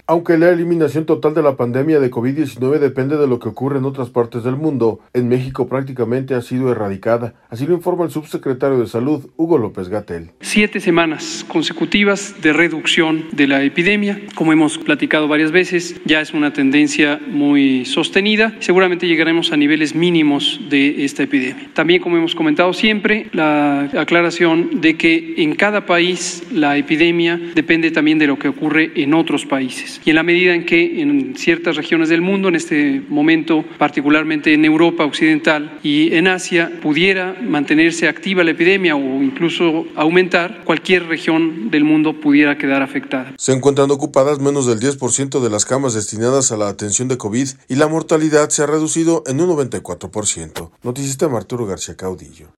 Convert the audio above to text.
Aunque la eliminación total de la pandemia de COVID-19 depende de lo que ocurre en otras partes del mundo, en México prácticamente ha sido erradicada. Así lo informa el subsecretario de Salud, Hugo López-Gatell. 7 semanas consecutivas de reducción de la epidemia. Como hemos platicado varias veces, ya es una tendencia muy sostenida. Seguramente llegaremos a niveles mínimos de esta epidemia. También, como hemos comentado siempre, la aclaración de que en cada país la epidemia depende también de lo que ocurre en otros países. Y en la medida en que en ciertas regiones del mundo, en este momento particularmente en Europa Occidental y en Asia, pudiera mantenerse activa la epidemia o incluso aumentar, cualquier región del mundo pudiera quedar afectada. Se encuentran ocupadas menos del 10% de las camas destinadas a la atención de COVID y la mortalidad se ha reducido en un 94%. Noticista Arturo García Caudillo.